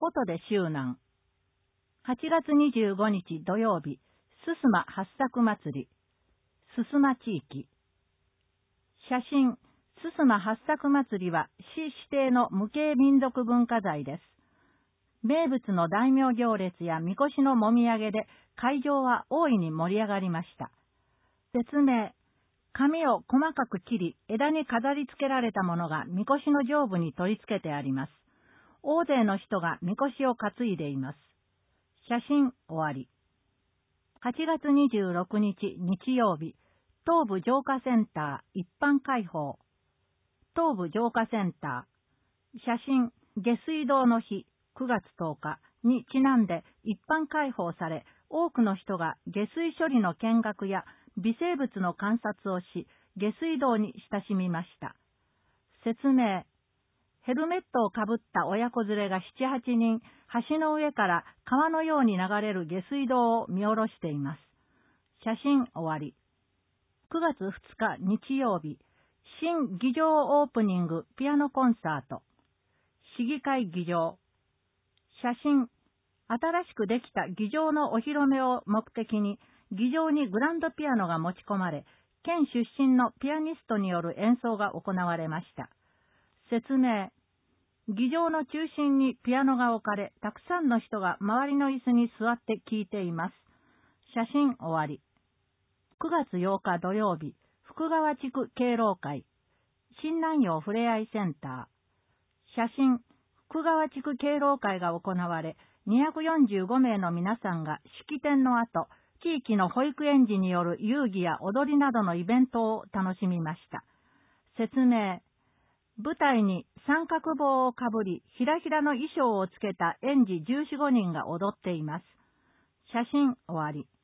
音で周南。8月25日土曜日、すすま八作祭り。すすま地域。写真、すすま八作祭りは市指定の無形民族文化財です。名物の大名行列やみこしのもみあげで会場は大いに盛り上がりました。説明。紙を細かく切り、枝に飾り付けられたものがみこしの上部に取り付けてあります。大勢の人がみこしを担いでいます。写真終わり。8月26日日曜日、東部浄化センター一般開放。東部浄化センター。写真、下水道の日9月10日にちなんで一般開放され、多くの人が下水処理の見学や微生物の観察をし、下水道に親しみました。説明。ヘルメットをかぶった親子連れが7、8人、橋の上から川のように流れる下水道を見下ろしています。写真終わり。9月2日日曜日、新議場オープニングピアノコンサート。市議会議場。写真。新しくできた議場のお披露目を目的に、議場にグランドピアノが持ち込まれ、県出身のピアニストによる演奏が行われました。説明。議場の中心にピアノが置かれ、たくさんの人が周りの椅子に座って聴いています。写真終わり。9月8日土曜日、福川地区敬老会。新南陽ふれあいセンター。写真。福川地区敬老会が行われ、245名の皆さんが式典の後、地域の保育園児による遊戯や踊りなどのイベントを楽しみました。説明。舞台に三角帽をかぶり、ひらひらの衣装をつけた園児14、15人が踊っています。写真終わり。